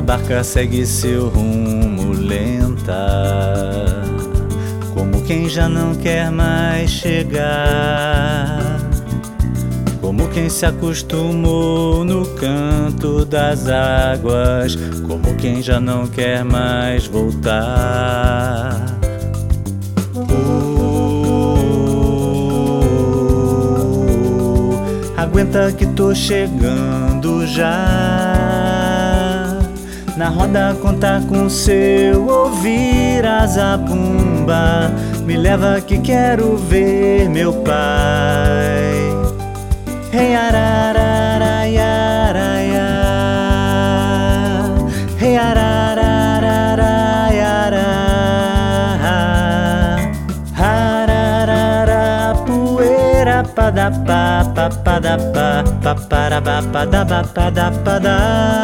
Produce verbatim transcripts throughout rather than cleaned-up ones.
barca segue seu rumo lenta, como quem já não quer mais chegar, como quem se acostumou no canto das águas, como quem já não quer mais voltar. Uh, aguenta que tô chegando já. Na roda conta com seu ouvir a zabumba. Me leva que quero ver meu pai. Hey ararara yaraya, hey ararara yarara, ararara poeira pada pa pa pada pa pa para pa pada pa pada pada.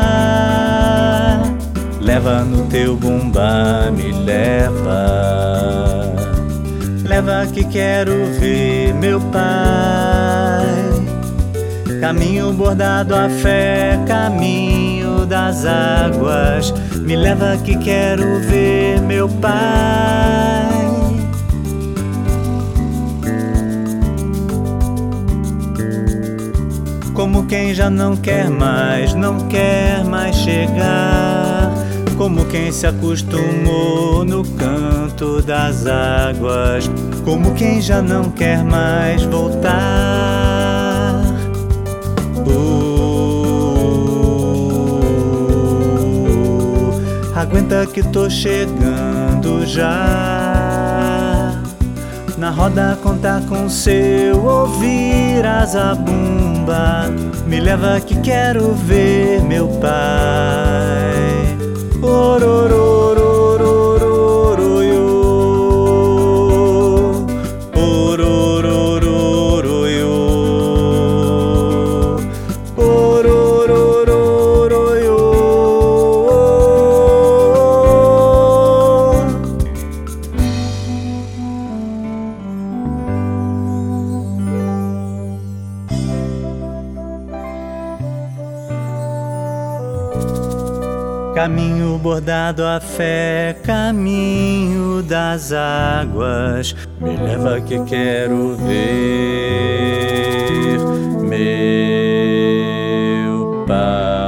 Leva no teu bumba, me leva, leva que quero ver meu pai. Caminho bordado a fé, caminho das águas, me leva que quero ver meu pai. Como quem já não quer mais, não quer mais chegar, como quem se acostumou no canto das águas, como quem já não quer mais voltar. Uh, aguenta que tô chegando já. Na roda conta com seu ouvir a zabumba. Me leva que quero ver meu pai. Ororororororoyo, orororororoyo, orororororoyo. Caminho bordado a fé, caminho das águas, me leva que quero ver meu pai.